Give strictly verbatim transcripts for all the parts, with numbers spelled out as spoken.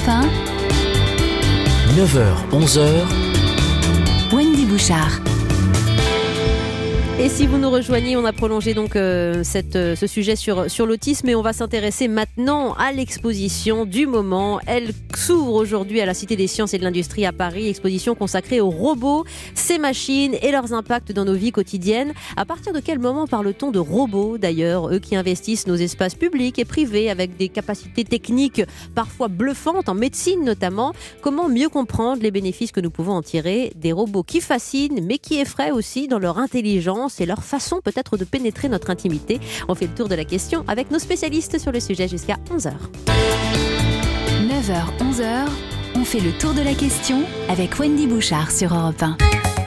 un. neuf heures, onze heures. Wendy Bouchard. Et si vous nous rejoignez, on a prolongé donc euh, cette, euh, ce sujet sur, sur l'autisme et on va s'intéresser maintenant à l'exposition du moment. Elle s'ouvre aujourd'hui à la Cité des Sciences et de l'Industrie à Paris, exposition consacrée aux robots, ces machines et leurs impacts dans nos vies quotidiennes. À partir de quel moment parle-t-on de robots d'ailleurs, eux qui investissent nos espaces publics et privés avec des capacités techniques parfois bluffantes, en médecine notamment? Comment mieux comprendre les bénéfices que nous pouvons en tirer des robots qui fascinent mais qui effraient aussi dans leur intelligence et leur façon peut-être de pénétrer notre intimité? On fait le tour de la question avec nos spécialistes sur le sujet jusqu'à onze heures. neuf heures, onze heures, on fait le tour de la question avec Wendy Bouchard sur Europe un.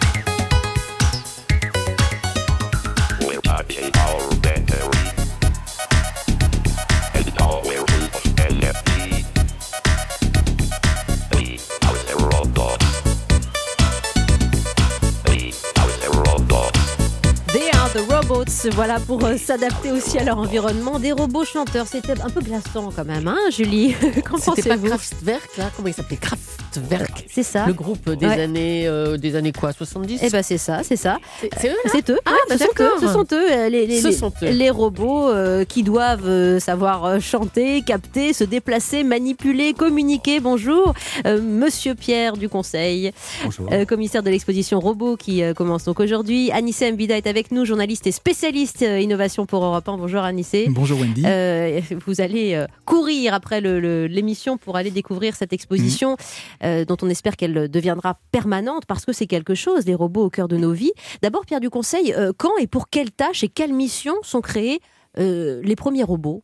The Robots, voilà, pour euh, s'adapter aussi à leur environnement. Des robots chanteurs, c'était un peu glaçant quand même, hein, Julie? Qu'en C'était pas pensez-vous? Kraftwerk, là? Comment il s'appelait? Kraftwerk. C'est ça. Le groupe des Ouais. années, euh, des années quoi, soixante-dix? Eh ben c'est ça, c'est ça. C'est, c'est eux, là? C'est eux. Ah, Ouais, bah, ce, sont d'accord. eux ce sont eux, euh, les, les, Ce les- sont eux. les robots euh, qui doivent euh, savoir euh, chanter, capter, se déplacer, manipuler, communiquer. Bonjour, euh, Monsieur Pierre du Conseil, Bonjour. euh, commissaire de l'exposition Robots qui euh, commence donc aujourd'hui. Anissé Mbida est avec nous, journaliste et spécialiste euh, innovation pour Europe un. Bonjour Anissé. Bonjour Wendy. Euh, vous allez euh, courir après le, le- l'émission pour aller découvrir cette exposition Mmh. euh, dont on espère qu'elle deviendra permanente parce que c'est quelque chose, les robots au cœur de nos vies. D'abord, Pierre du Conseil, euh, quand et pour quelles tâches et quelles missions sont créés euh, les premiers robots?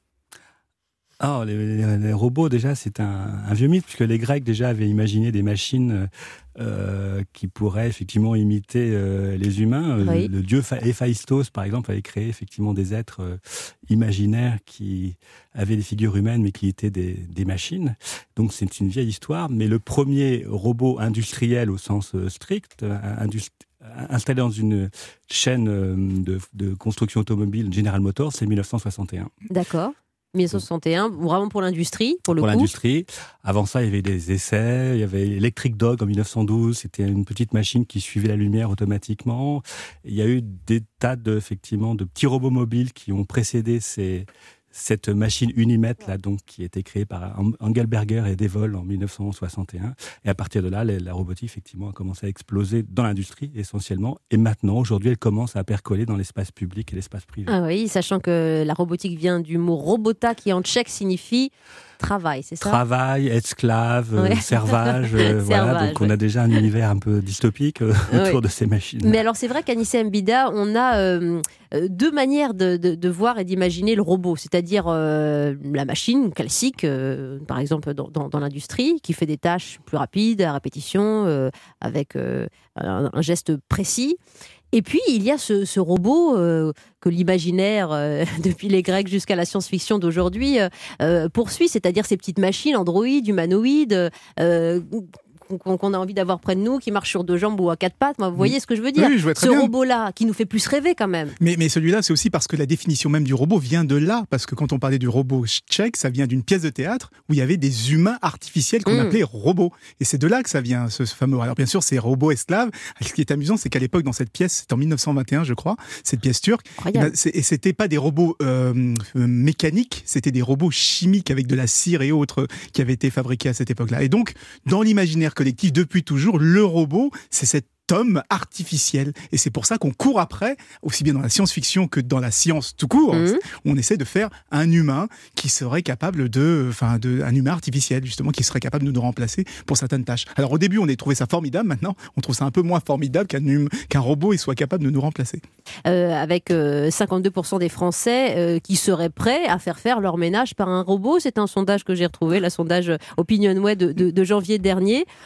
Ah, les, les- les robots, déjà, c'est un, un vieux mythe, puisque les Grecs, déjà, avaient imaginé des machines euh, qui pourraient, effectivement, imiter euh, les humains. Euh, Oui. Le dieu Pha- Héphaïstos, par exemple, avait créé, effectivement, des êtres euh, imaginaires qui avaient des figures humaines, mais qui étaient des, des machines. Donc, c'est une vieille histoire. Mais le premier robot industriel, au sens euh, strict, euh, industri- installé dans une chaîne euh, de, de construction automobile General Motors, c'est mille neuf cent soixante et un. D'accord. mille neuf cent soixante et un, vraiment pour l'industrie, pour le Pour coup. l'industrie. Avant ça, il y avait des essais. Il y avait Electric Dog en mille neuf cent douze. C'était une petite machine qui suivait la lumière automatiquement. Il y a eu des tas de, effectivement, de petits robots mobiles qui ont précédé ces, cette machine Unimètre, là, donc, qui a été créée par Engelberger et Devol en mille neuf cent soixante et un. Et à partir de là, la, la robotique, effectivement, a commencé à exploser dans l'industrie, essentiellement. Et maintenant, aujourd'hui, elle commence à percoler dans l'espace public et l'espace privé. Ah oui, sachant que la robotique vient du mot robota qui en tchèque signifie travail, c'est ça? Travail, esclave, euh, Ouais. servage, euh, voilà. Servage, Donc on a déjà un univers un peu dystopique euh, Ouais. autour de ces machines. Mais alors c'est vrai qu'Anissé Mbida, on a euh, euh, deux manières de, de, de voir et d'imaginer le robot, c'est-à-dire euh, la machine classique, euh, par exemple dans, dans, dans l'industrie, qui fait des tâches plus rapides, à répétition, euh, avec euh, un, un geste précis. Et puis, il y a ce, ce robot euh, que l'imaginaire, euh, depuis les Grecs jusqu'à la science-fiction d'aujourd'hui, euh, euh, poursuit, c'est-à-dire ces petites machines androïdes, humanoïdes, euh, qu'on, qu'on a envie d'avoir près de nous, qui marchent sur deux jambes ou à quatre pattes. Moi, vous voyez ce que je veux dire? Oui, je vois très Ce bien. robot-là, qui nous fait plus rêver quand même. Mais, mais celui-là, c'est aussi parce que la définition même du robot vient de là. Parce que quand on parlait du robot tchèque, ça vient d'une pièce de théâtre où il y avait des humains artificiels qu'on Mm. appelait robots. Et c'est de là que ça vient, ce, ce fameux. Alors bien sûr, c'est robots esclaves. Ce qui est amusant, c'est qu'à l'époque, dans cette pièce, c'était en mille neuf cent vingt et un, je crois, cette pièce turque, et, Incroyable. ben, c'est- et c'était pas des robots euh, euh, mécaniques, c'était des robots chimiques avec de la cire et autres qui avaient été fabriqués à cette époque-là. Et donc, dans l'imaginaire collectif, depuis toujours, le robot, c'est cet homme artificiel. Et c'est pour ça qu'on court après, aussi bien dans la science-fiction que dans la science tout court, Mhm. on essaie de faire un humain qui serait capable de, enfin, de, un humain artificiel, justement, qui serait capable de nous remplacer pour certaines tâches. Alors au début, on a trouvé ça formidable, maintenant, on trouve ça un peu moins formidable qu'un, hum- qu'un robot il soit capable de nous remplacer. Euh, avec euh, cinquante-deux pour cent des Français euh, qui seraient prêts à faire faire leur ménage par un robot. C'est un sondage que j'ai retrouvé, le sondage OpinionWay de, de, de janvier dernier.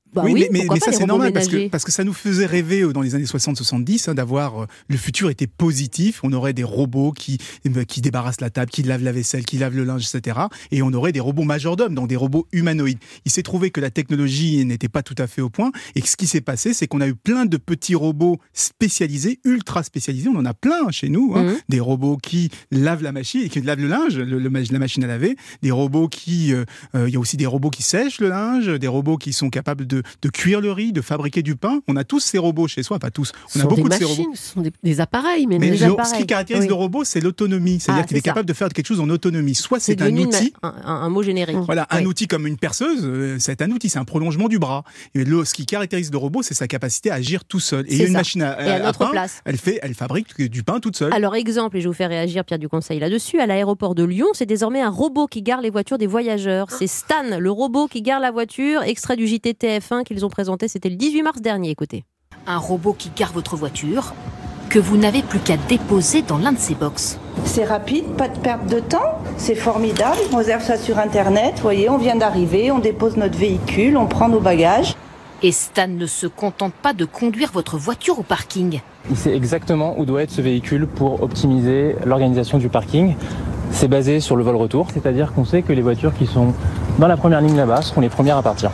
Bah oui, oui, mais, mais, pourquoi mais pas, ça les c'est robots normal parce ménagers. que, parce que ça nous faisait rêver euh, dans les années soixante soixante-dix hein, d'avoir euh, le futur était positif. On aurait des robots qui, euh, qui débarrassent la table, qui lavent la vaisselle, qui lavent le linge, et cetera. Et on aurait des robots majordomes, donc des robots humanoïdes. Il s'est trouvé que la technologie n'était pas tout à fait au point et que ce qui s'est passé, c'est qu'on a eu plein de petits robots spécialisés, ultra spécialisés. On en a plein chez nous. Hein. Mmh. Des robots qui lavent la machine et qui lavent le linge, le, le, la machine à laver. Des robots qui, euh, euh, il y a aussi des robots qui sèchent le linge, des robots qui sont capables de, de cuire le riz, de fabriquer du pain. On a tous ces robots chez soi, pas tous. Ce On a sont beaucoup des de ces machines, robots. ce sont des, des appareils. Mais, Mais des le- appareils. ce qui caractérise Oui. le robot, c'est l'autonomie. C'est-à-dire Ah, qu'il est c'est ça. capable de faire quelque chose en autonomie. Soit c'est, C'est un devenu une outil. ma- un, un- un mot générique. Voilà, un Oui. outil comme une perceuse, euh, c'est un outil, c'est un prolongement du bras. Et le, ce qui caractérise le robot, c'est sa capacité à agir tout seul. Et C'est une ça. machine à, Et à à notre pain, place. elle fait, elle fabrique du pain toute seule. Alors, exemple, et je vais vous faire réagir Pierre du Conseil là-dessus, à l'aéroport de Lyon, c'est désormais un robot qui gare les voitures des voyageurs. C'est Stan, le robot qui gare la voiture, extrait du J T T F un qu'ils ont présenté, c'était le dix-huit mars dernier, écoutez. Un robot qui gare votre voiture, que vous n'avez plus qu'à déposer dans l'un de ces box. C'est rapide, pas de perte de temps, c'est formidable. On réserve ça sur Internet, vous voyez, on vient d'arriver, on dépose notre véhicule, on prend nos bagages. Et Stan ne se contente pas de conduire votre voiture au parking. Il sait exactement où doit être ce véhicule pour optimiser l'organisation du parking. C'est basé sur le vol-retour, c'est-à-dire qu'on sait que les voitures qui sont dans la première ligne là-bas seront les premières à partir.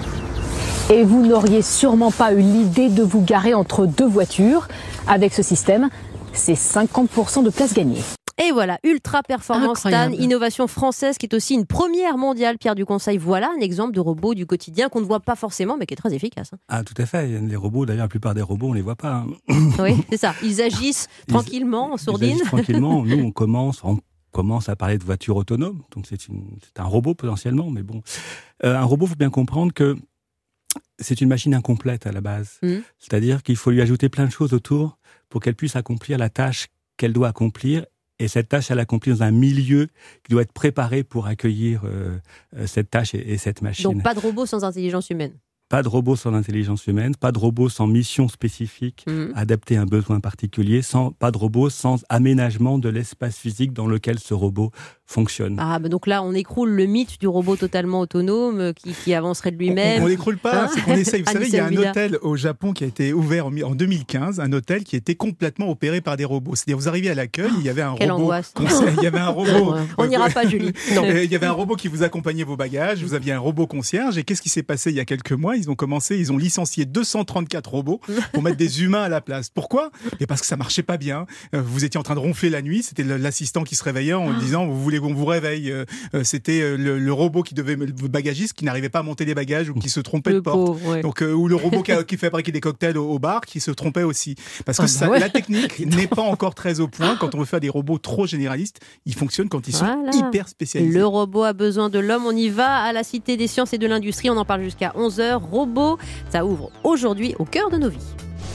Et vous n'auriez sûrement pas eu l'idée de vous garer entre deux voitures. Avec ce système, c'est cinquante pour cent de place gagnée. Et voilà, ultra performance Stan, Incroyable. innovation française qui est aussi une première mondiale, Pierre du Conseil. Voilà un exemple de robot du quotidien qu'on ne voit pas forcément, mais qui est très efficace. hein. Ah, tout à fait. Les robots, d'ailleurs, la plupart des robots, on les voit pas. hein. Oui, c'est ça. Ils agissent Ils- tranquillement, en Ils sourdine. agissent tranquillement. Nous, on commence, on commence à parler de voitures autonomes. Donc, c'est, une, c'est un robot potentiellement, mais bon. Euh, un robot, il faut bien comprendre que c'est une machine incomplète à la base. Mhm. C'est-à-dire qu'il faut lui ajouter plein de choses autour pour qu'elle puisse accomplir la tâche qu'elle doit accomplir. Et cette tâche, elle accomplit dans un milieu qui doit être préparé pour accueillir euh, euh, cette tâche et, et cette machine. Donc pas de robot sans intelligence humaine. Pas de robot sans intelligence humaine, pas de robot sans mission spécifique Mhm. adapté à un besoin particulier, sans, pas de robot sans aménagement de l'espace physique dans lequel ce robot fonctionne. Ah, bah donc là, on écroule le mythe du robot totalement autonome euh, qui, qui avancerait de On lui-même. on l'écroule pas, Hein c'est qu'on essaye. Vous savez, il y a un Anissa hôtel au Japon qui a été ouvert en mi- en deux mille quinze, un hôtel qui était complètement opéré par des robots. C'est-à-dire, vous arrivez à l'accueil, il y avait un Quelle robot. angoisse. concierge- Il y avait un robot. On n'ira pas, Julie. Euh, Il y avait un robot qui vous accompagnait vos bagages, vous aviez un robot concierge. Et qu'est-ce qui s'est passé il y a quelques mois? Ils ont commencé, ils ont licencié deux cent trente-quatre robots pour mettre des humains à la place. Pourquoi? Et parce que ça marchait pas bien. Euh, Vous étiez en train de ronfler la nuit, c'était le- l'assistant qui se réveillait en disant vous voulez qu'on vous réveille. Euh, euh, C'était euh, le, le robot qui devait, le bagagiste qui n'arrivait pas à monter les bagages ou qui se trompait Le de porte. pauvre, ouais. Donc, euh, ou le robot qui, a- qui fabriquait des cocktails au, au bar qui se trompait aussi. Parce que Ah bah ça, ouais. la technique n'est pas encore très au point. Quand on veut faire des robots trop généralistes, ils fonctionnent quand ils sont Voilà. hyper spécialisés. Le robot a besoin de l'homme. On y va à la Cité des sciences et de l'industrie. On en parle jusqu'à onze heures. Robot, ça ouvre aujourd'hui au cœur de nos vies.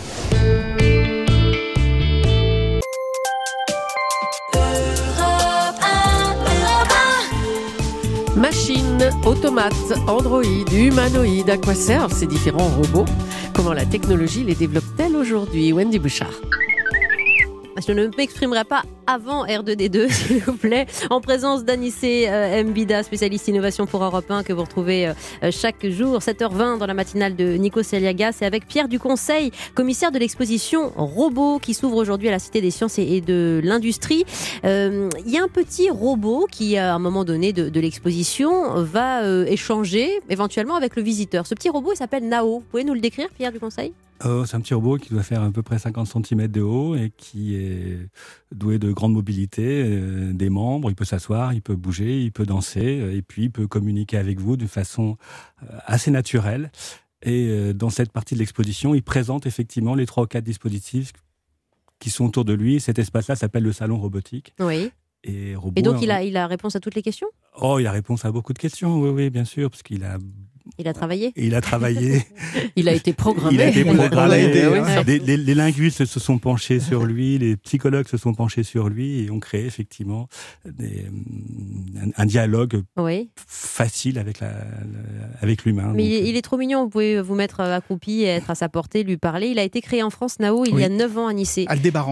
Machines, automates, androïdes, humanoïdes, à quoi servent ces différents robots? Comment la technologie les développe-t-elle aujourd'hui? Wendy Bouchard. Je ne m'exprimerai pas avant R deux D deux, s'il vous plaît, en présence d'Anissé euh, Mbida, spécialiste innovation pour Europe un, que vous retrouvez euh, chaque jour, sept heures vingt, dans la matinale de Nico Saliagas, et avec Pierre Duconseil, commissaire de l'exposition Robot, qui s'ouvre aujourd'hui à la Cité des sciences et, et de l'industrie. Euh, Il y a un petit robot qui, à un moment donné de, de l'exposition, va euh, échanger éventuellement avec le visiteur. Ce petit robot, il s'appelle Nao. Vous pouvez nous le décrire, Pierre Duconseil ? Oh, c'est un petit robot qui doit faire à peu près cinquante centimètres de haut et qui est doué de grande mobilité, euh, des membres. Il peut s'asseoir, il peut bouger, il peut danser euh, et puis il peut communiquer avec vous d'une façon euh, assez naturelle. Et euh, dans cette partie de l'exposition, il présente effectivement les trois ou quatre dispositifs qui sont autour de lui. Cet espace-là s'appelle le salon robotique. Oui. Et, robot, Et donc, il a, il a réponse à toutes les questions ? Oh, il a réponse à beaucoup de questions, oui, oui, bien sûr, parce qu'il a... Il a travaillé ? Il a travaillé. Il a été programmé. Il a été On l'a programmé. aidé, Ouais. hein. Les, les- les linguistes se sont penchés sur lui, les psychologues se sont penchés sur lui et ont créé effectivement des, un, un dialogue Oui. facile avec, la, la- avec l'humain. Mais Donc, il est, il est trop mignon, vous pouvez vous mettre accroupi et être à sa portée, lui parler. Il a été créé en France, Nao, il y a Oui. neuf ans à Nice. Aldébaran.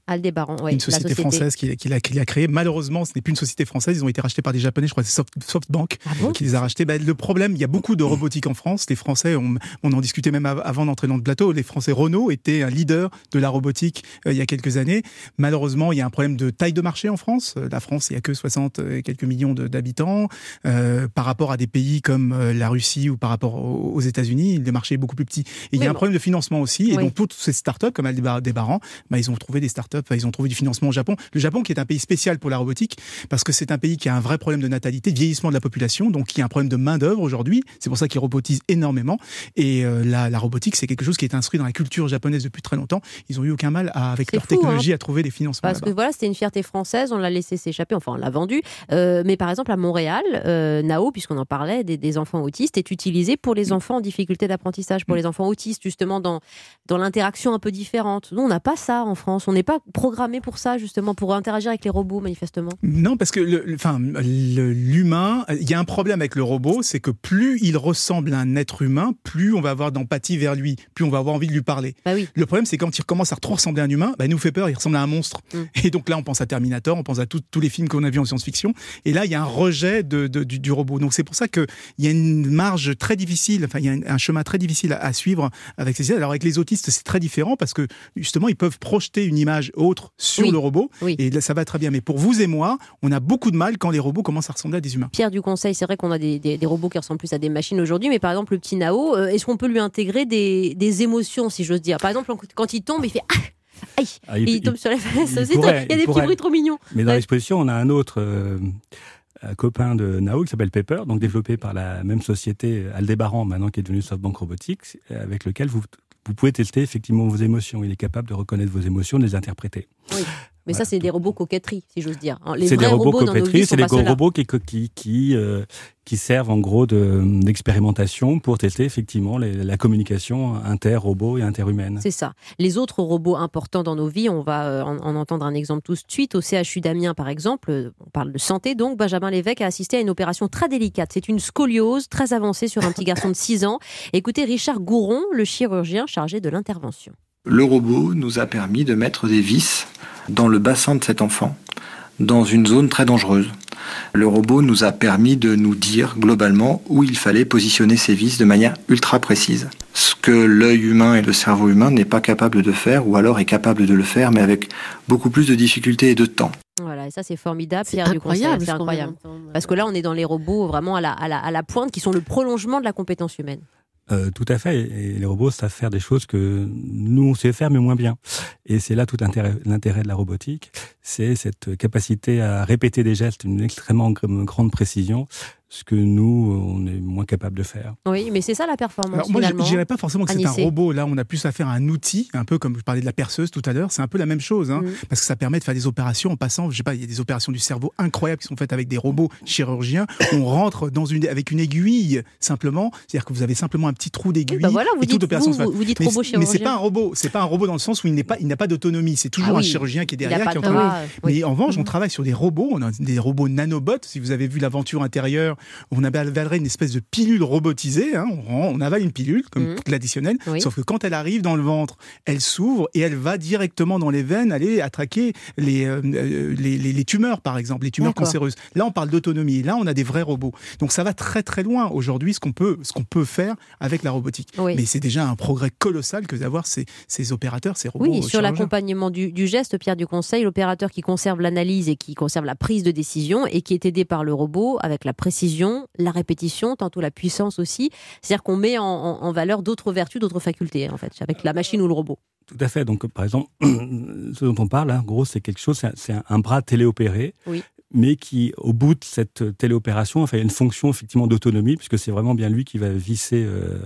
Aldébaran, oui. Une société, société. française qui, qui, l'a, qui l'a créée. Malheureusement, ce n'est plus une société française. Ils ont été rachetés par des Japonais, je crois que c'est Soft, SoftBank ah bon qui les a rachetés. Ben, le problème, il y a beaucoup de robotique en France. Les Français, on, on en discutait même avant d'entrer dans le plateau, les Français, Renault était un leader de la robotique euh, il y a quelques années. Malheureusement, il y a un problème de taille de marché en France. La France, il n'y a que soixante et quelques millions de, d'habitants. Euh, par rapport à des pays comme euh, la Russie ou par rapport aux, aux États-Unis, le marché est beaucoup plus petit. Et il y a bon. un problème de financement aussi. Et oui. donc, toutes ces startups, comme Aldébaran, ben, ils ont trouvé des startups, ils ont trouvé du financement au Japon. Le Japon qui est un pays spécial pour la robotique parce que c'est un pays qui a un vrai problème de natalité, de vieillissement de la population, donc qui a un problème de main-d'œuvre aujourd'hui. C'est pour ça qu'ils robotisent énormément. Et euh, la, la robotique, c'est quelque chose qui est inscrit dans la culture japonaise depuis très longtemps. Ils ont eu aucun mal à, avec c'est leur fou, technologie hein. à trouver des financements. Parce là-bas. que voilà, c'était une fierté française, on l'a laissé s'échapper, enfin on l'a vendu. Euh, mais par exemple à Montréal, euh, Nao, puisqu'on en parlait, des, des enfants autistes, est utilisé pour les enfants en difficulté d'apprentissage, pour mmh. les enfants autistes justement dans, dans l'interaction un peu différente. Nous, on n'a pas ça en France. On n'est pas programmé pour ça justement, pour interagir avec les robots, manifestement. Non, parce que le, le, enfin, le, l'humain, il y a un problème avec le robot, c'est que plus il ressemble à un être humain, plus on va avoir d'empathie vers lui, plus on va avoir envie de lui parler. Bah oui. Le problème, c'est quand il commence à trop ressembler à un humain, bah, il nous fait peur, il ressemble à un monstre. Mm. Et donc là, on pense à Terminator, on pense à tout, tous les films qu'on a vus en science-fiction. Et là, il y a un rejet de, de, du, du robot. Donc c'est pour ça qu'il y a une marge très difficile, enfin, il y a un, un chemin très difficile à, à suivre avec ces. Alors avec les autistes, c'est très différent parce que justement, ils peuvent projeter une image autre sur oui. le robot. Oui. Et là, ça va très bien. Mais pour vous et moi, on a beaucoup de mal quand les robots commencent à ressembler à des humains. Pierre Duconseil, c'est vrai qu'on a des, des, des robots qui ressemblent plus à des machines aujourd'hui, mais par exemple, le petit Nao, euh, est-ce qu'on peut lui intégrer des, des émotions, si j'ose dire ? Par exemple, quand il tombe, il fait ah aïe, ah, il, il tombe il, sur les fesses. Il, il, pourrait, il y a des pourrait. petits bruits trop mignons. Mais dans ouais. l'exposition, on a un autre euh, un copain de Nao qui s'appelle Pepper, donc développé par la même société Aldébaran, maintenant qui est devenue SoftBank Robotics, avec lequel vous, vous pouvez tester effectivement vos émotions. Il est capable de reconnaître vos émotions, de les interpréter. Oui. Mais voilà. Ça, c'est des robots coquetterie, si j'ose dire. Les c'est vrais des robots, robots coquetterie, c'est des robots qui, qui, qui, euh, qui servent en gros de, d'expérimentation pour tester effectivement les, la communication inter-robot et interhumaine. C'est ça. Les autres robots importants dans nos vies, on va en, en entendre un exemple tout de suite. Au C H U d'Amiens, par exemple, on parle de santé, donc Benjamin Lévesque a assisté à une opération très délicate. C'est une scoliose très avancée sur un petit garçon de six ans. Écoutez Richard Gouron, le chirurgien chargé de l'intervention. Le robot nous a permis de mettre des vis dans le bassin de cet enfant, dans une zone très dangereuse. Le robot nous a permis de nous dire globalement où il fallait positionner ces vis de manière ultra précise. Ce que l'œil humain et le cerveau humain n'est pas capable de faire, ou alors est capable de le faire, mais avec beaucoup plus de difficultés et de temps. Voilà, et ça c'est formidable, c'est Pierre incroyable, Duconseil, c'est incroyable. Parce que là on est dans les robots vraiment à la, à la, à la pointe, qui sont le prolongement de la compétence humaine. Euh, tout à fait, et les robots savent faire des choses que nous on sait faire mais moins bien. Et c'est là tout l'intérêt, l'intérêt de la robotique, c'est cette capacité à répéter des gestes, une extrêmement grande précision, ce que nous, on est moins capable de faire. Oui, mais c'est ça la performance. Alors, moi, finalement. je ne dirais pas forcément que c'est un robot. Là, on a plus affaire à un outil, un peu comme je parlais de la perceuse tout à l'heure. C'est un peu la même chose, hein, mmh. parce que ça permet de faire des opérations en passant. Je sais pas, il y a des opérations du cerveau incroyables qui sont faites avec des robots chirurgiens. On rentre dans une avec une aiguille simplement, c'est-à-dire que vous avez simplement un petit trou d'aiguille. Oui, bah voilà, vous et dites, toute opération vous, se fait. Vous, vous dites mais, robot chirurgien. Mais c'est pas un robot. C'est pas un robot dans le sens où il n'est pas, il n'a pas d'autonomie. C'est toujours ah oui. un chirurgien qui est derrière, qui est en train. Oui. Mais en revanche, on travaille sur des robots. On a des robots nanobots. Si vous avez vu l'aventure intérieure, on avait une espèce de pilule robotisée, hein, on, on avale une pilule comme mmh. l'additionnel, oui. sauf que quand elle arrive dans le ventre, elle s'ouvre et elle va directement dans les veines aller attraquer les, euh, les, les, les tumeurs, par exemple, les tumeurs D'accord. cancéreuses. Là, on parle d'autonomie. Là, on a des vrais robots. Donc, ça va très très loin aujourd'hui, ce qu'on peut, ce qu'on peut faire avec la robotique. Oui. Mais c'est déjà un progrès colossal que d'avoir ces, ces opérateurs, ces robots. Oui, sur l'accompagnement du, du geste, Pierre Duconseil, l'opérateur qui conserve l'analyse et qui conserve la prise de décision et qui est aidé par le robot avec la précision, la répétition, tantôt la puissance aussi. C'est-à-dire qu'on met en, en, en valeur d'autres vertus, d'autres facultés, en fait, avec la machine ou le robot. Tout à fait. Donc, par exemple, ce dont on parle, en gros, c'est quelque chose, c'est un, c'est un bras téléopéré. Oui. Mais qui, au bout de cette téléopération, enfin, il y a une fonction effectivement d'autonomie, puisque c'est vraiment bien lui qui va visser euh,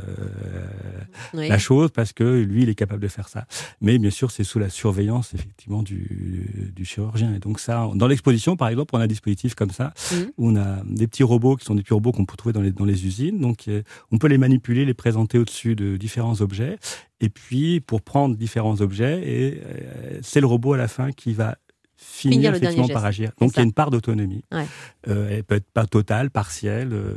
oui. la chose, parce que lui, il est capable de faire ça. Mais bien sûr, c'est sous la surveillance effectivement du, du chirurgien. Et donc ça, dans l'exposition, par exemple, on a un dispositif comme ça, mmh. où on a des petits robots qui sont des petits robots qu'on peut trouver dans les, dans les usines. Donc, euh, on peut les manipuler, les présenter au-dessus de différents objets. Et puis, pour prendre différents objets, et euh, c'est le robot à la fin qui va finir, finir effectivement par agir. Donc il y a une part d'autonomie. Ouais. Euh, elle peut être pas totale, partielle, euh,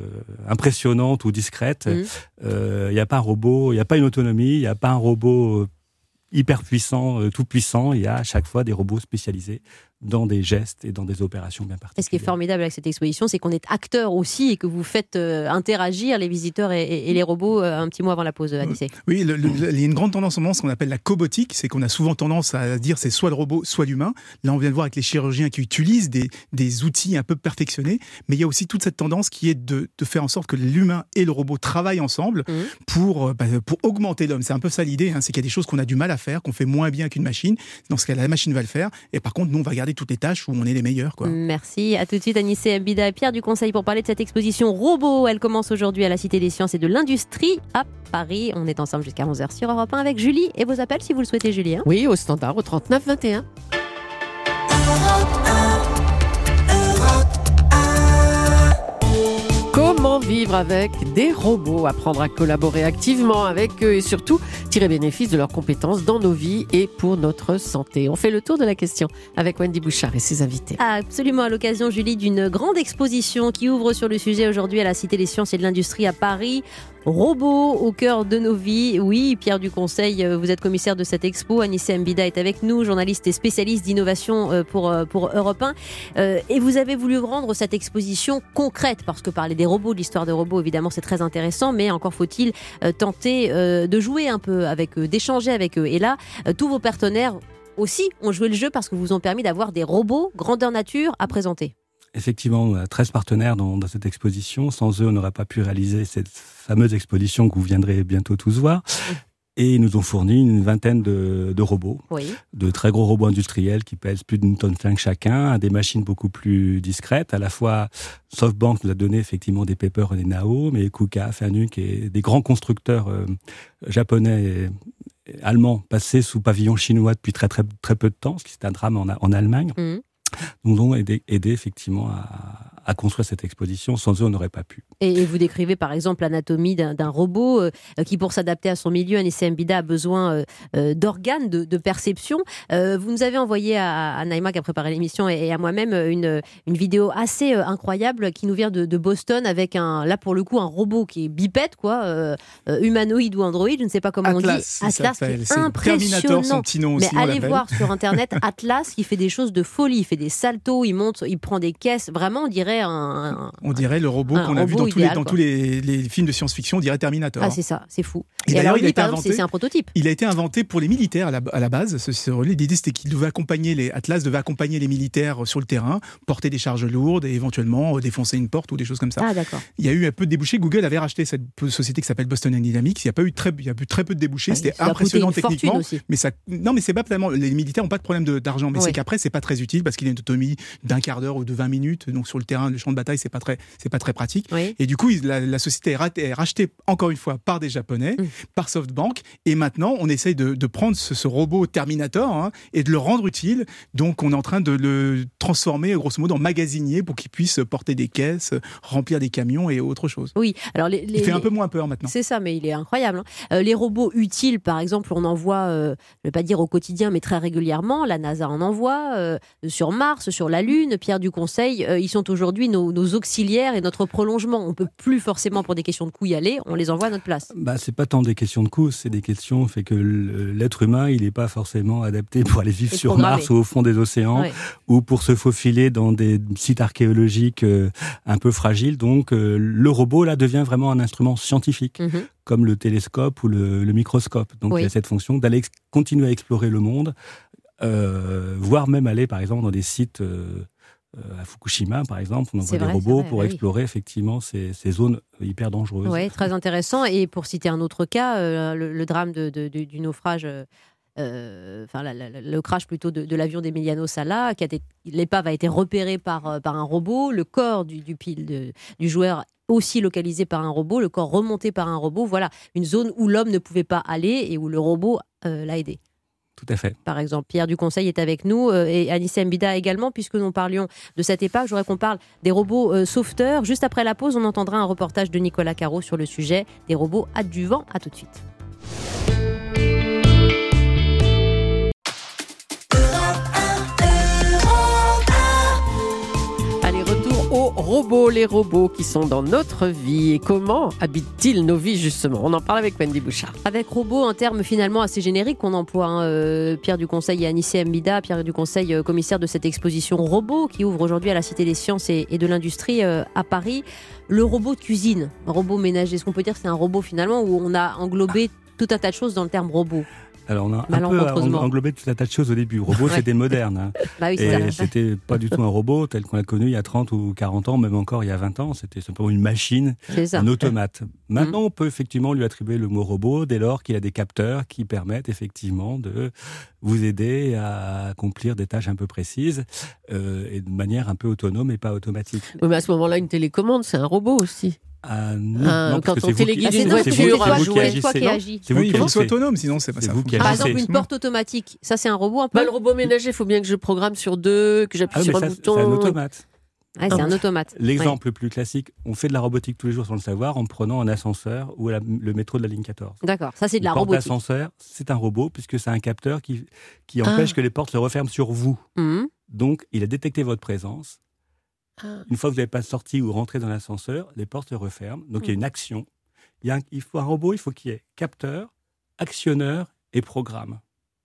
impressionnante ou discrète. Il mmh. euh, n'y a pas un robot, il n'y a pas une autonomie, il n'y a pas un robot hyper puissant, euh, tout puissant. Il y a à chaque fois des robots spécialisés dans des gestes et dans des opérations bien particulières. Et ce qui est formidable avec cette exposition, c'est qu'on est acteur aussi et que vous faites euh, interagir les visiteurs et, et, et les robots euh, un petit mot avant la pause, Anissé. Oui, le, le, il y a une grande tendance en ce moment, ce qu'on appelle la cobotique, c'est qu'on a souvent tendance à dire c'est soit le robot, soit l'humain. Là, on vient de voir avec les chirurgiens qui utilisent des, des outils un peu perfectionnés, mais il y a aussi toute cette tendance qui est de, de faire en sorte que l'humain et le robot travaillent ensemble mmh. pour, bah, pour augmenter l'homme. C'est un peu ça l'idée, hein, c'est qu'il y a des choses qu'on a du mal à faire, qu'on fait moins bien qu'une machine. Dans ce cas, la machine va le faire, et par contre, nous, on va garder toutes les tâches où on est les meilleurs, quoi. Merci. À tout de suite, Anissé Mbida et Pierre du Conseil pour parler de cette exposition Robot. Elle commence aujourd'hui à la Cité des Sciences et de l'Industrie à Paris. On est ensemble jusqu'à onze heures sur Europe un avec Julie et vos appels si vous le souhaitez, Julie. Hein. Oui, au standard, au trente-neuf vingt et un. Comment vivre avec des robots, apprendre à collaborer activement avec eux et surtout tirer bénéfice de leurs compétences dans nos vies et pour notre santé. On fait le tour de la question avec Wendy Bouchard et ses invités. Absolument, à l'occasion, Julie, d'une grande exposition qui ouvre sur le sujet aujourd'hui à la Cité des Sciences et de l'Industrie à Paris. Robots au cœur de nos vies. Oui, Pierre du Conseil, vous êtes commissaire de cette expo. Anissé Mbida est avec nous, journaliste et spécialiste d'innovation pour, pour Europe un. Et vous avez voulu rendre cette exposition concrète, parce que parler des robots, de l'histoire des robots, évidemment, c'est très intéressant, mais encore faut-il tenter de jouer un peu avec eux, d'échanger avec eux. Et là, tous vos partenaires aussi ont joué le jeu parce que vous ont permis d'avoir des robots grandeur nature à présenter. Effectivement, on a treize partenaires dans, dans cette exposition. Sans eux, on n'aurait pas pu réaliser cette fameuse exposition que vous viendrez bientôt tous voir. Et ils nous ont fourni une vingtaine de, de robots, oui. de très gros robots industriels qui pèsent plus d'une tonne cinq chacun, des machines beaucoup plus discrètes. À la fois, SoftBank nous a donné effectivement des Pepper et des Nao, mais Kuka, Fanuc et des grands constructeurs euh, japonais et, et allemands passés sous pavillon chinois depuis très très très peu de temps, ce qui est un drame en, en Allemagne. Mmh. Nous ont aidé, aidé effectivement à, à construire cette exposition. Sans eux, on n'aurait pas pu. Et, et vous décrivez par exemple l'anatomie d'un, d'un robot euh, qui, pour s'adapter à son milieu, Anissé Mbida a besoin euh, d'organes, de, de perception. Euh, vous nous avez envoyé à, à Naïma qui a préparé l'émission et, et à moi-même une, une vidéo assez euh, incroyable qui nous vient de, de Boston avec un, là pour le coup, un robot qui est bipède, quoi, euh, humanoïde ou androïde, je ne sais pas comment Atlas, on dit. Atlas, qui est c'est impressionnant. Terminator, son petit nom aussi, mais allez voir sur Internet, Atlas qui fait des choses de folie. Il fait des saltos, il monte, il prend des caisses. Vraiment, on dirait un... un on dirait le robot qu'on a vu dans, idéal, tous, les, dans tous les, les films de science-fiction, on dirait Terminator. Ah, c'est ça, c'est fou. Et, et d'ailleurs, alors, il lui, par exemple, c'est, c'est un prototype. Il a été inventé pour les militaires à la, à la base. Ce, ce relais, l'idée, c'était qu'il devait accompagner les Atlas devait accompagner les militaires sur le terrain, porter des charges lourdes et éventuellement défoncer une porte ou des choses comme ça. Ah, d'accord. Il y a eu un peu de débouchés. Google avait racheté cette société qui s'appelle Boston Dynamics. Il y a pas eu très, il y a eu très peu de débouchés. Ah, c'était impressionnant techniquement, mais ça, non, mais c'est pas tellement. Les militaires n'ont pas de problème de, d'argent, mais oui. c'est qu'après, c'est pas très utile parce qu'il y a une autonomie d'un quart d'heure ou de vingt minutes. Donc sur le terrain, le champ de bataille, c'est pas très, c'est pas très pratique. Oui. Et du coup, la, la société est, rat- est rachetée encore une fois par des Japonais, mmh. par SoftBank. Et maintenant, on essaye de, de prendre ce, ce robot Terminator hein, et de le rendre utile. Donc, on est en train de le transformer, grosso modo, en magasinier pour qu'il puisse porter des caisses, remplir des camions et autre chose. Oui. Alors les, les, il fait les... un peu moins peur maintenant. C'est ça, mais il est incroyable. Hein. Euh, les robots utiles, par exemple, on en voit, euh, je ne vais pas dire au quotidien, mais très régulièrement. La NASA en envoie euh, sur Mars, sur la Lune. Pierre du Conseil, euh, ils sont aujourd'hui nos, nos auxiliaires et notre prolongement. On ne peut plus forcément, pour des questions de coûts, y aller. On les envoie à notre place. Bah, c'est pas tant des questions de coûts, c'est des questions fait que l'être humain, il n'est pas forcément adapté pour aller vivre sur Mars ou au fond des océans ouais. ou pour se faufiler dans des sites archéologiques euh, un peu fragiles. Donc, euh, le robot, là, devient vraiment un instrument scientifique, mm-hmm. comme le télescope ou le, le microscope. Donc, oui. il y a cette fonction d'aller ex- continuer à explorer le monde, euh, voire même aller, par exemple, dans des sites... Euh, à Fukushima, par exemple, on envoie des vrai, robots vrai, pour bah explorer oui. effectivement ces, ces zones hyper dangereuses. Oui, très intéressant. Et pour citer un autre cas, euh, le, le drame de, de, de, du naufrage, euh, enfin la, la, le crash plutôt de, de l'avion d'Emiliano Sala, qui a été, l'épave a été repérée par, par un robot, le corps du, du, de, du joueur aussi localisé par un robot, le corps remonté par un robot. Voilà, une zone où l'homme ne pouvait pas aller et où le robot euh, l'a aidé. Tout à fait. Par exemple, Pierre du Conseil est avec nous euh, et Anissé Mbida également, puisque nous parlions de cette épave. Je voudrais qu'on parle des robots euh, sauveteurs. Juste après la pause, on entendra un reportage de Nicolas Caro sur le sujet des robots adjuvants. À tout de suite. robots, les robots qui sont dans notre vie et comment habitent-ils nos vies justement? On en parle avec Wendy Bouchard. Avec robot, un terme finalement assez générique qu'on emploie. Hein. Euh, Pierre Duconseil et Anissé Mbida, Pierre Duconseil, euh, commissaire de cette exposition robot qui ouvre aujourd'hui à la Cité des Sciences et, et de l'Industrie euh, à Paris. Le robot de cuisine, un robot ménager, est-ce qu'on peut dire que c'est un robot finalement où on a englobé tout un tas de choses dans le terme robot? Alors on a un peu englobé tout un tas de choses au début. Robot, ouais. C'était moderne. Hein. Bah oui, et c'était pas du tout un robot tel qu'on l'a connu il y a trente ou quarante ans, même encore il y a vingt ans. C'était simplement une machine, un automate. Maintenant, mmh. on peut effectivement lui attribuer le mot robot dès lors qu'il a des capteurs qui permettent effectivement de vous aider à accomplir des tâches un peu précises euh, et de manière un peu autonome et pas automatique. Oui, mais à ce moment-là, une télécommande, c'est un robot aussi. Ah, non, ah, non, quand parce on que téléguide une voiture, c'est vous, toi, vous qui agissez. toi qui agis. C'est vous oui, qui il faut que agissez. ce soit autonome, sinon c'est pas c'est ça. Vous qui Par agissez. exemple, une porte automatique, ça c'est un robot un peu. Bah, le robot ménager, il faut bien que je programme sur deux, que j'appuie ah, sur mais un ça, bouton. C'est un automate. Ouais, c'est ah, un automate. L'exemple ouais. le plus classique, on fait de la robotique tous les jours sans le savoir en prenant un ascenseur ou la, le métro de la ligne quatorze. D'accord, ça c'est de Une la porte robotique. d'ascenseur, c'est un robot puisque c'est un capteur qui, qui empêche ah. que les portes se referment sur vous. Mmh. Donc, il a détecté votre présence. Ah. Une fois que vous n'avez pas sorti ou rentré dans l'ascenseur, les portes se referment. Donc, mmh. il y a une action. Il, y a un, il faut un robot, il faut qu'il y ait capteur, actionneur et programme.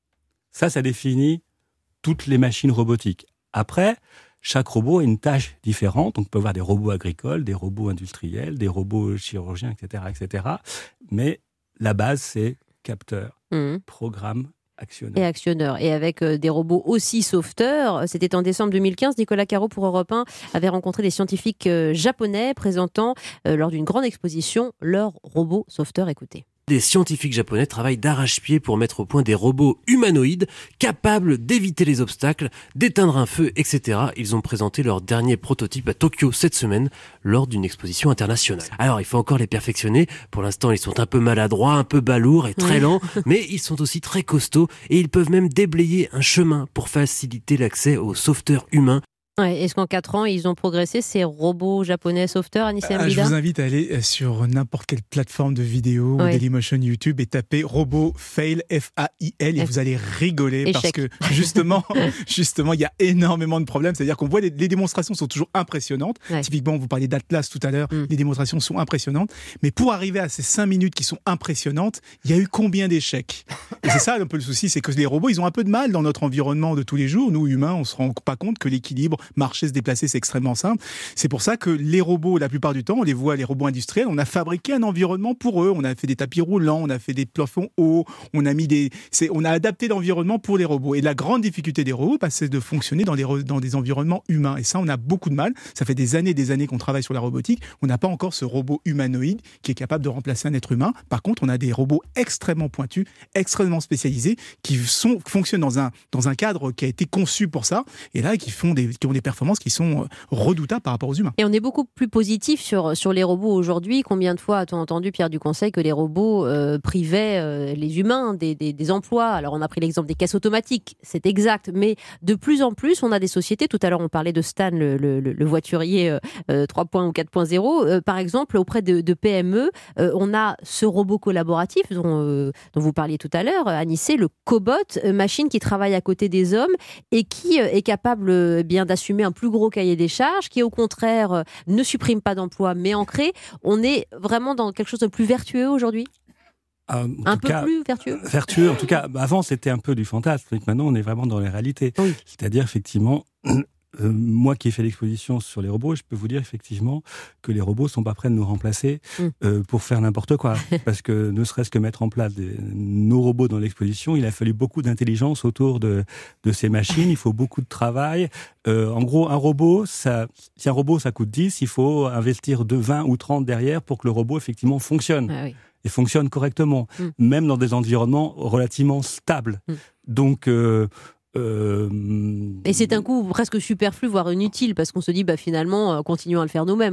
Ça, ça définit toutes les machines robotiques. Après, chaque robot a une tâche différente. Donc, on peut avoir des robots agricoles, des robots industriels, des robots chirurgiens, et cetera, et cetera. Mais la base, c'est capteur, mmh. programme, actionneur. Et actionneur. Et avec euh, des robots aussi sauveteurs. C'était en décembre deux mille quinze. Nicolas Caro pour Europe un avait rencontré des scientifiques euh, japonais présentant euh, lors d'une grande exposition leurs robots sauveteurs. Écoutez. Des scientifiques japonais travaillent d'arrache-pied pour mettre au point des robots humanoïdes capables d'éviter les obstacles, d'éteindre un feu, et cetera. Ils ont présenté leur dernier prototype à Tokyo cette semaine lors d'une exposition internationale. Alors, il faut encore les perfectionner. Pour l'instant, ils sont un peu maladroits, un peu balourds et très lents, mais ils sont aussi très costauds et ils peuvent même déblayer un chemin pour faciliter l'accès aux sauveteurs humains. Ouais, est-ce qu'en quatre ans, ils ont progressé, ces robots japonais sauveteurs, Anissé Mbida ? Ah, je vous invite à aller sur n'importe quelle plateforme de vidéo ouais. ou Dailymotion YouTube et taper robot fail, F A I L, et F- vous allez rigoler Échec. Parce que justement, justement, il y a énormément de problèmes. C'est-à-dire qu'on voit les, les démonstrations sont toujours impressionnantes. Ouais. Typiquement, vous parliez d'Atlas tout à l'heure, mm. les démonstrations sont impressionnantes. Mais pour arriver à ces cinq minutes qui sont impressionnantes, il y a eu combien d'échecs ? Et c'est ça un peu le souci, c'est que les robots, ils ont un peu de mal dans notre environnement de tous les jours. Nous, humains, on se rend pas compte que l'équilibre, marcher, se déplacer, c'est extrêmement simple. C'est pour ça que les robots, la plupart du temps, on les voit, les robots industriels, on a fabriqué un environnement pour eux. On a fait des tapis roulants, on a fait des plafonds hauts, on a mis des, c'est, on a adapté l'environnement pour les robots. Et la grande difficulté des robots, bah, c'est de fonctionner dans des, dans des environnements humains. Et ça, on a beaucoup de mal. Ça fait des années et des années qu'on travaille sur la robotique. On n'a pas encore ce robot humanoïde qui est capable de remplacer un être humain. Par contre, on a des robots extrêmement pointus, extrêmement spécialisés, qui sont, fonctionnent dans un, dans un cadre qui a été conçu pour ça. Et là, qui font des, qui ont des performances qui sont redoutables par rapport aux humains. Et on est beaucoup plus positif sur, sur les robots aujourd'hui. Combien de fois a-t-on entendu, Pierre Duconseil, que les robots euh, privaient euh, les humains des, des, des emplois ? Alors on a pris l'exemple des caisses automatiques, c'est exact, mais de plus en plus, on a des sociétés, tout à l'heure on parlait de Stan, le, le, le voiturier euh, trois point zéro ou quatre point zéro, euh, par exemple, auprès de, de P M E, euh, on a ce robot collaboratif dont, euh, dont vous parliez tout à l'heure, Anissé, le cobot, euh, machine qui travaille à côté des hommes et qui euh, est capable euh, bien d'assumer un plus gros cahier des charges, qui au contraire euh, ne supprime pas d'emplois mais en crée. On est vraiment dans quelque chose de plus vertueux aujourd'hui ? Euh, un peu cas, plus vertueux Vertueux, en tout cas, avant c'était un peu du fantasme, maintenant on est vraiment dans les réalités. Oui. C'est-à-dire effectivement, euh, moi qui ai fait l'exposition sur les robots, je peux vous dire effectivement que les robots sont pas prêts de nous remplacer mm. euh, pour faire n'importe quoi. Parce que ne serait-ce que mettre en place des, nos robots dans l'exposition, il a fallu beaucoup d'intelligence autour de, de ces machines, il faut beaucoup de travail. Euh, en gros, un robot, ça, si un robot ça coûte dix, il faut investir de vingt ou trente derrière pour que le robot effectivement fonctionne. Ah oui. Et fonctionne correctement, mm. même dans des environnements relativement stables. Mm. Donc... Euh, Euh... Et c'est un coup presque superflu, voire inutile, parce qu'on se dit, bah, finalement, euh, continuons à le faire nous-mêmes, quoi.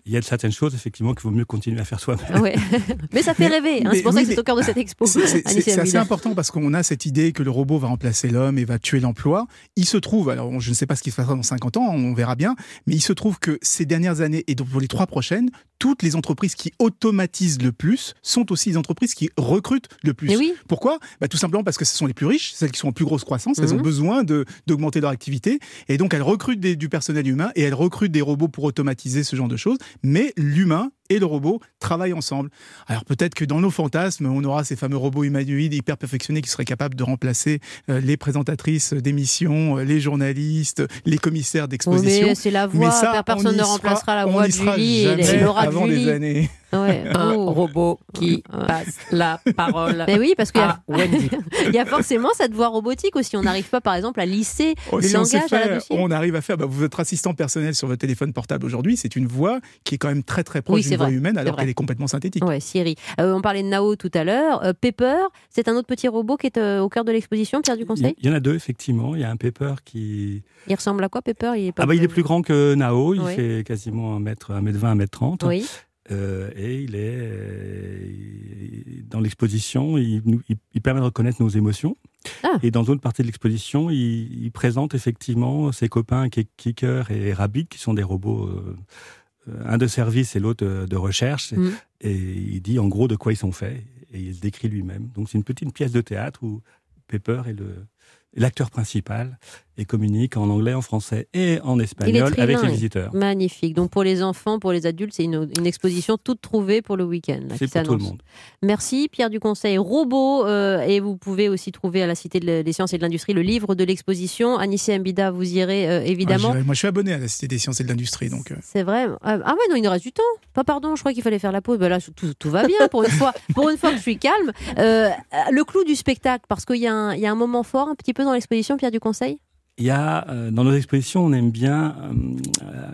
il y a certaines choses, effectivement, qu'il vaut mieux continuer à faire soi-même. Ouais. Mais ça fait rêver, hein, mais, c'est pour oui, ça que c'est au cœur de cette expo. C'est, c'est, Anissa c'est assez Mbida. important parce qu'on a cette idée que le robot va remplacer l'homme et va tuer l'emploi. Il se trouve, alors je ne sais pas ce qui se passera dans cinquante ans, on verra bien, mais il se trouve que ces dernières années, et donc pour les trois prochaines, toutes les entreprises qui automatisent le plus sont aussi les entreprises qui recrutent le plus. Et oui. Pourquoi ? Bah, tout simplement parce que ce sont les plus riches, celles qui sont en plus grosse croissance, Mhm. elles ont besoin de, d'augmenter leur activité, et donc elles recrutent des, du personnel humain, et elles recrutent des robots pour automatiser ce genre de choses, mais l'humain et le robot travaillent ensemble. Alors peut-être que dans nos fantasmes, on aura ces fameux robots humanoïdes hyper perfectionnés qui seraient capables de remplacer euh, les présentatrices d'émissions, euh, les journalistes, les commissaires d'exposition. Oui, mais c'est la voix, ça, personne on y ne sera- remplacera la on voix y de sera Julie et jamais l'aura de avant Julie. des années. Ouais. Un Oh. robot qui passe la parole. Mais oui, parce qu'il y a, à Wendy. il y a forcément cette voix robotique aussi. On n'arrive pas, par exemple, à lisser Oh, le si on sait langage à faire, là-dessus. on arrive à faire. Bah, votre assistant personnel sur votre téléphone portable aujourd'hui, c'est une voix qui est quand même très très proche Oui, d'une c'est voix vrai, humaine, c'est alors vrai. qu'elle est complètement synthétique. Ouais, Siri. Euh, on parlait de Nao tout à l'heure. Euh, Pepper, c'est un autre petit robot qui est euh, au cœur de l'exposition, Pierre du Conseil. Il y en a deux, effectivement. Il y a un Pepper qui... Il ressemble à quoi, Pepper? Il est pas Ah bah, il est plus grand que Nao. Il Oui. fait quasiment un mètre, un mètre vingt, un mètre trente. Oui. Euh, et il est euh, dans l'exposition, il, nous- il, il permet de reconnaître nos émotions. Ah. Et dans d'autres parties de l'exposition, il, il présente effectivement ses copains Kicker et Rabbit, qui sont des robots, euh, un de service et l'autre de, de recherche. Mm. Et il dit en gros de quoi ils sont faits. Et il se décrit lui-même. Donc c'est une petite pièce de théâtre où Pepper est le, l'acteur principal et communique en anglais, en français et en Il est espagnol avec les trilingue. visiteurs. Magnifique. Donc pour les enfants, pour les adultes, c'est une, une exposition toute trouvée pour le week-end. là, C'est qui pour tout le s'annonce. monde. Merci Pierre du Conseil. Robot, euh, et vous pouvez aussi trouver à la Cité de- des Sciences et de l'Industrie le livre de l'exposition. Anissa Mbida, vous irez euh, évidemment. Ouais, j'irai. Moi, je suis abonné à la Cité des Sciences et de l'Industrie, donc. euh, C'est vrai. Ah ah ouais, non, il nous reste du temps. Pas pardon, je crois qu'il fallait faire la pause. Ben là, tout, tout va bien pour une fois. Pour une fois que je suis calme. Euh, le clou du spectacle, parce qu'il y, a un- il y a un moment fort un petit peu dans l'exposition, Pierre du Conseil. Il y a, euh, dans nos expositions, on aime bien euh,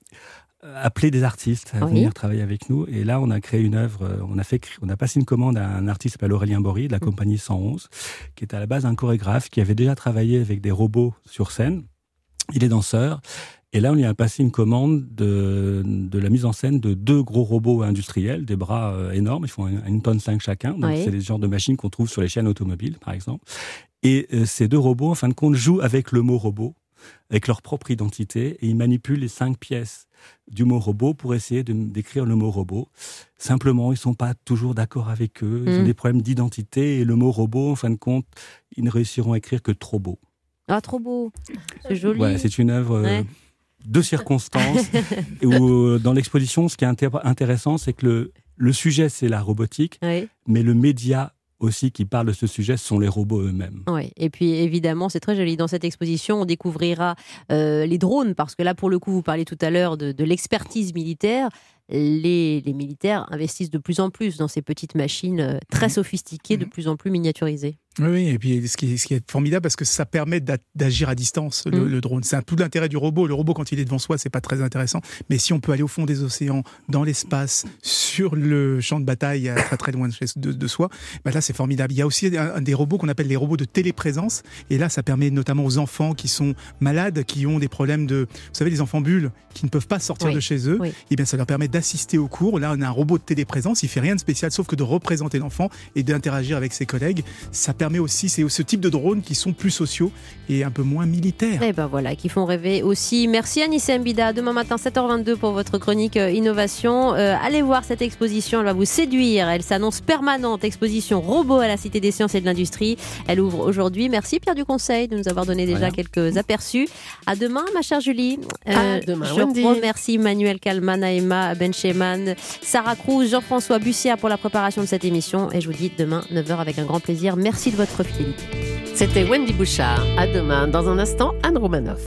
euh, appeler des artistes à Oui. venir travailler avec nous. Et là, on a créé une œuvre, euh, on a, fait, on a passé une commande à un artiste qui s'appelle Aurélien Bory, de la compagnie cent onze, qui est à la base un chorégraphe qui avait déjà travaillé avec des robots sur scène. Il est danseur. Et là, on lui a passé une commande de, de la mise en scène de deux gros robots industriels, des bras euh, énormes, ils font une, une tonne cinq chacun. Donc, Oui. c'est les genres de machines qu'on trouve sur les chaînes automobiles, par exemple. Et euh, ces deux robots, en fin de compte, jouent avec le mot robot, avec leur propre identité, et ils manipulent les cinq pièces du mot robot pour essayer de d'écrire le mot robot. Simplement, ils sont pas toujours d'accord avec eux, ils Mm. ont des problèmes d'identité, et le mot robot, en fin de compte, ils ne réussiront à écrire que trop beau. Ah, trop beau. C'est joli. Voilà, c'est une œuvre euh, Ouais. de circonstances, et où, euh, dans l'exposition, ce qui est inté- intéressant, c'est que le, le sujet, c'est la robotique, Oui. mais le média aussi qui parle de ce sujet, ce sont les robots eux-mêmes. Oui, et puis évidemment, c'est très joli. Dans cette exposition, on découvrira euh, les drones, parce que là, pour le coup, vous parliez tout à l'heure de, de l'expertise militaire. Les, les militaires investissent de plus en plus dans ces petites machines euh, très sophistiquées, de plus en plus miniaturisées. Oui, oui, et puis ce qui, est, ce qui est formidable, parce que ça permet d'a- d'agir à distance, le, Mm. le drone. C'est un- tout l'intérêt du robot. Le robot, quand il est devant soi, c'est pas très intéressant. Mais si on peut aller au fond des océans, dans l'espace, sur le champ de bataille, à très très loin de, chez- de, de soi, bah là, c'est formidable. Il y a aussi un, un des robots qu'on appelle les robots de téléprésence. Et là, ça permet notamment aux enfants qui sont malades, qui ont des problèmes de... Vous savez, les enfants bulles, qui ne peuvent pas sortir Oui, de chez eux. oui. Et bien, ça leur permet d'assister au cours. Là, on a un robot de téléprésence. Il fait rien de spécial, sauf que de représenter l'enfant et d'interagir avec ses collègues. Ça permet aussi, c'est ce type de drones qui sont plus sociaux et un peu moins militaires. Et ben voilà, qui font rêver aussi. Merci Anissa Mbida. Demain matin, sept heures vingt-deux pour votre chronique euh, innovation. Euh, allez voir cette exposition, elle va vous séduire. Elle s'annonce permanente. Exposition robot à la Cité des Sciences et de l'Industrie. Elle ouvre aujourd'hui. Merci Pierre du Conseil de nous avoir donné déjà Rien. quelques aperçus. À demain, ma chère Julie. À demain, je Wendy. remercie Manuel Kalman, Naïma Bencheman, Sarah Cruz, Jean-François Bussière pour la préparation de cette émission. Et je vous dis demain, neuf heures avec un grand plaisir. Merci de votre fidélité. C'était Wendy Bouchard. À demain. Dans un instant, Anne Romanoff.